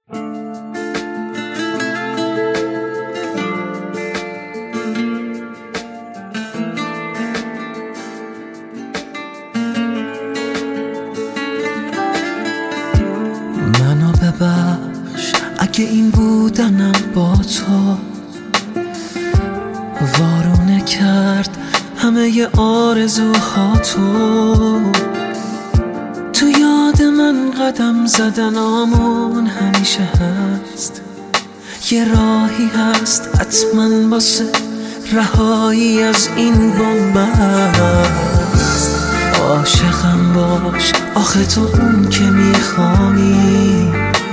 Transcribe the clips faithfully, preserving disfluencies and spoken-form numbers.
منو ببخش اگه این بودنم با تو وارونه کرد همه ی آرزوها تو تو یاد من قدم زدنامون همیشه هست، یه راهی هست حتما واسه رهایی از این بنبست. عاشقم باش آخه تو اون که میخوانی،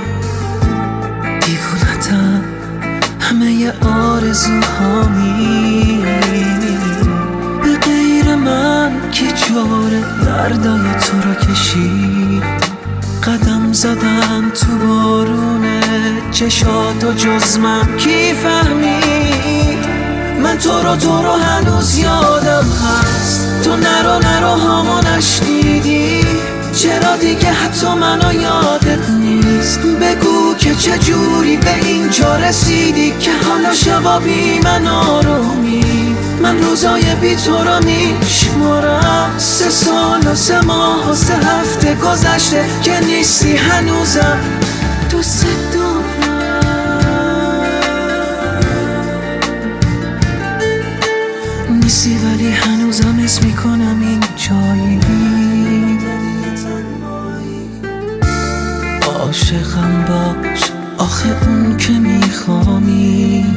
دیوونتم همه ی آرزوهامی. به غیر من که جاره دردای تو را کشید، قدم زدم تو بارونه چشاتو جز من کی فهمید؟ من تو رو تو رو هنوز یادم هست، تو نرو نرو هامو نشنیدی، چرا دیگه حتی منو یادت نیست؟ بگو که چجوری به اینجا رسیدی که حالا شبا بی من آرومی. من روزای بی تو رو میشمارم، سه سال و سه ماه و سه هفته گذشته که نیستی هنوزم دوست دارم. نیستی ولی هنوزم اسم میکنم این جایی. عاشقم باش آخه اون که میخوامی،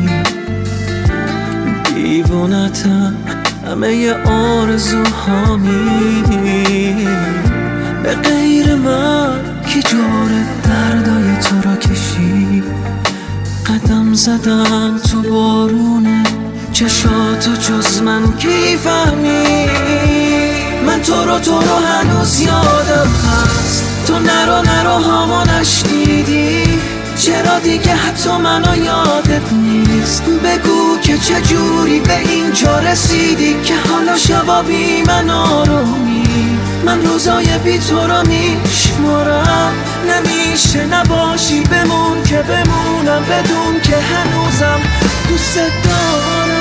دیوونتم همه ی آرزوهامی. به غیر من کی جاره دردای تو را کشید، قدم زدم تو بارونه چشاتو جز من کی فهمید؟ من تو رو تو رو هنوز یادم هست، تو نرو نرو هامو نشنیدی، چرا دیگه حتی منو یادت نیست؟ بگو که چجوری به اینجا رسیدی که حالا شبا بی من آرومی. من روزای بی تو رو میشمارم، نمیشه نباشی بمون که بمونم بدون که هنوزم دوست دارم.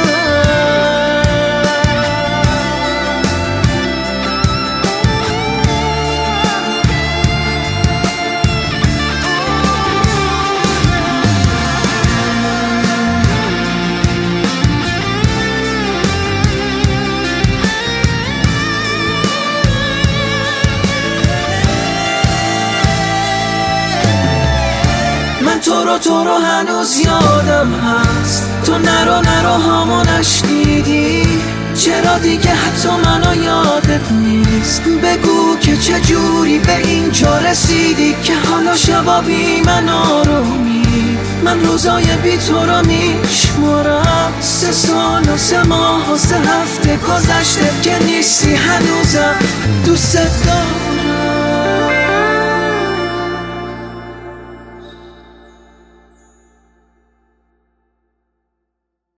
تو رو تو رو هنوز یادم هست، تو نرو نرو هامو نشنیدی، چرا دیگه حتی منو یادت نیست؟ بگو که چجوری به اینجا رسیدی که حالا شبا بی من آرومی. من روزای بی تو رو میشمارم، سه سال و سه ماه و سه هفته گذشته که نیستی هنوزم دوست